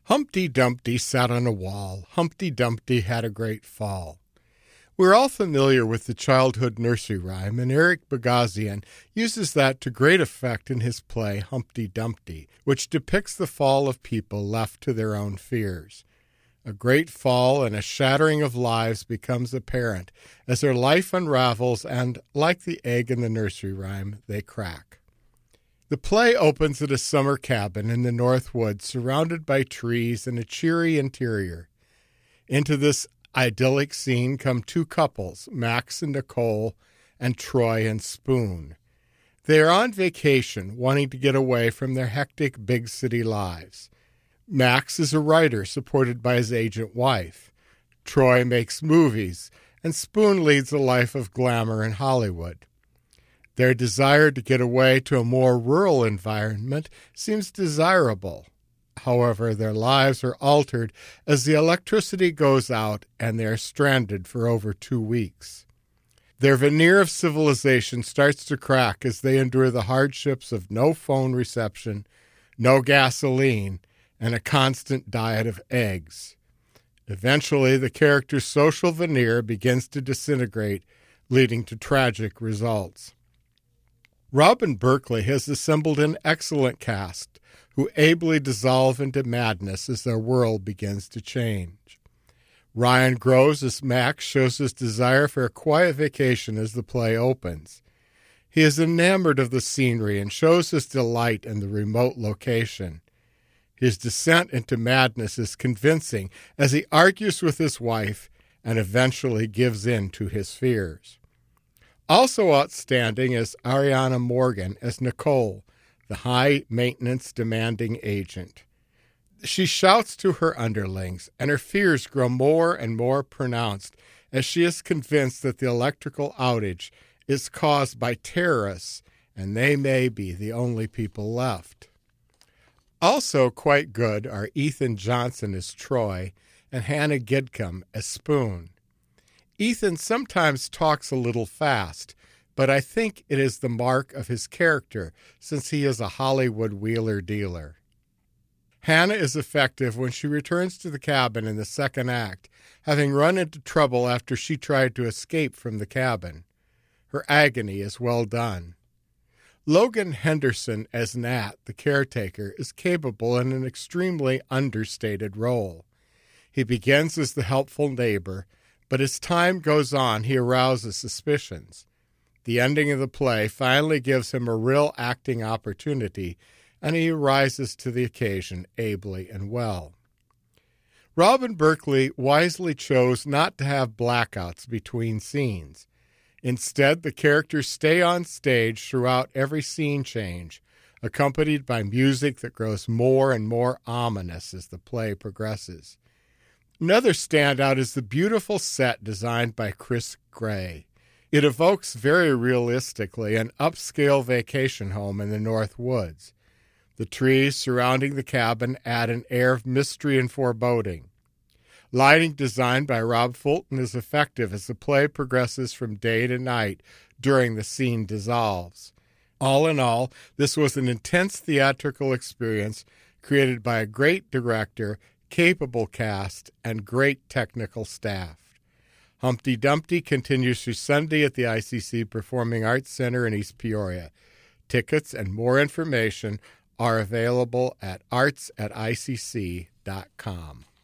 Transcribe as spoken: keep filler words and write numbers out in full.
Humpty Dumpty sat on a wall. Humpty Dumpty had a great fall. We're all familiar with the childhood nursery rhyme, and Eric Bogosian uses that to great effect in his play Humpty Dumpty, which depicts the fall of people left to their own fears. A great fall and a shattering of lives becomes apparent as their life unravels and, like the egg in the nursery rhyme, they crack. The play opens at a summer cabin in the North Woods surrounded by trees and a cheery interior. Into this idyllic scene come two couples, Max and Nicole, and Troy and Spoon. They are on vacation, wanting to get away from their hectic big city lives. Max is a writer supported by his agent wife. Troy makes movies, and Spoon leads a life of glamour in Hollywood. Their desire to get away to a more rural environment seems desirable. However, their lives are altered as the electricity goes out and they are stranded for over two weeks. Their veneer of civilization starts to crack as they endure the hardships of no phone reception, no gasoline, and a constant diet of eggs. Eventually, the character's social veneer begins to disintegrate, leading to tragic results. Robin Berkeley has assembled an excellent cast who ably dissolve into madness as their world begins to change. Ryan Groves as Max shows his desire for a quiet vacation as the play opens. He is enamored of the scenery and shows his delight in the remote location. His descent into madness is convincing as he argues with his wife and eventually gives in to his fears. Also outstanding is Ariana Morgan as Nicole, the high-maintenance demanding agent. She shouts to her underlings, and her fears grow more and more pronounced as she is convinced that the electrical outage is caused by terrorists, and they may be the only people left. Also quite good are Ethan Johnson as Troy and Hannah Gidcombe as Spoon. Ethan sometimes talks a little fast, but I think it is the mark of his character since he is a Hollywood wheeler-dealer. Hannah is effective when she returns to the cabin in the second act, having run into trouble after she tried to escape from the cabin. Her agony is well done. Logan Henderson as Nat, the caretaker, is capable in an extremely understated role. He begins as the helpful neighbor, but as time goes on, he arouses suspicions. The ending of the play finally gives him a real acting opportunity, and he rises to the occasion ably and well. Robin Berkeley wisely chose not to have blackouts between scenes. Instead, the characters stay on stage throughout every scene change, accompanied by music that grows more and more ominous as the play progresses. Another standout is the beautiful set designed by Chris Gray. It evokes very realistically an upscale vacation home in the North Woods. The trees surrounding the cabin add an air of mystery and foreboding. Lighting designed by Rob Fulton is effective as the play progresses from day to night during the scene dissolves. All in all, this was an intense theatrical experience created by a great director, capable cast, and great technical staff. Humpty Dumpty continues through Sunday at the I C C Performing Arts Center in East Peoria. Tickets and more information are available at arts at I C C dot com.